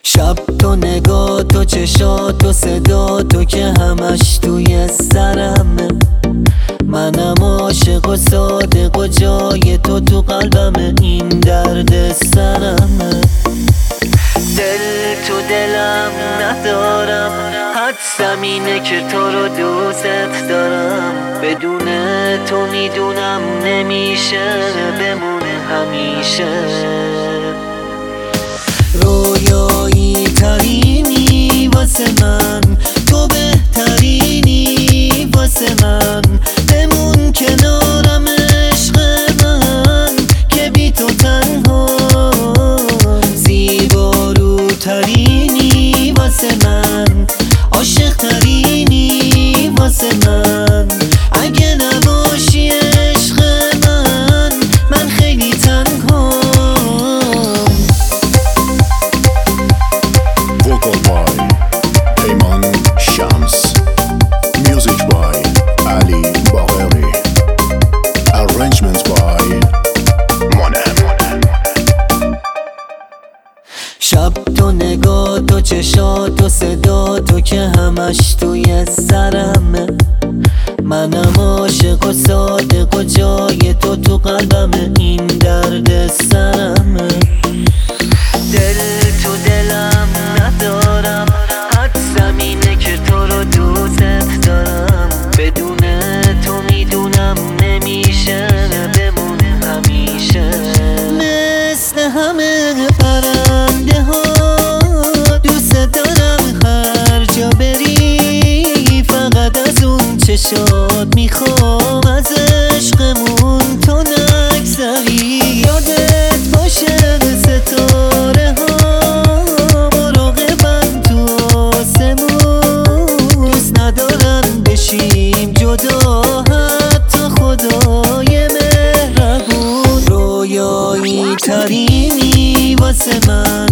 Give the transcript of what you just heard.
شب تو نگاه تو چشات و صدا تو که همش توی سرمه. منم عاشق و صادق و جای تو تو قلبم این درد سرمه. دل تو دلم ندارم، حدسم اینه که تو رو دوست دارم. بدون تو میدونم نمیشه بمونه همیشه. رویایی ترینی واسه من، تو بهترینی واسه من. بمون کنارم عشق من که بی تو تنها. زیباروترینی واسه من، عاشق ترینی واسه من. اگه نباشی عشق من، من خیلی تنها. Vocal by Peyman Shams, Music by Ali Bagheri, Arrangements by Monem. شب تو نگاه تو چشات و صدا تو که همش توی سرمه. منم عاشق و صادق و جای تو تو قلبم این درد سرمه. دل تو دلم ندارم، حدسم اینه که تو رو دوست دارم. بدون تو میدونم نمیشه بمونه همیشه. مثل همه پرنده ها دوست دارم هر جا بری. فقط از اون چشات میخوام از عشقمون تو نگذری. یادت باشه ستاره ها مراقبن تو آسمون. دوست ندارم بشیم جدا حتی خدای مهربون. رویایی ترینی واسه من،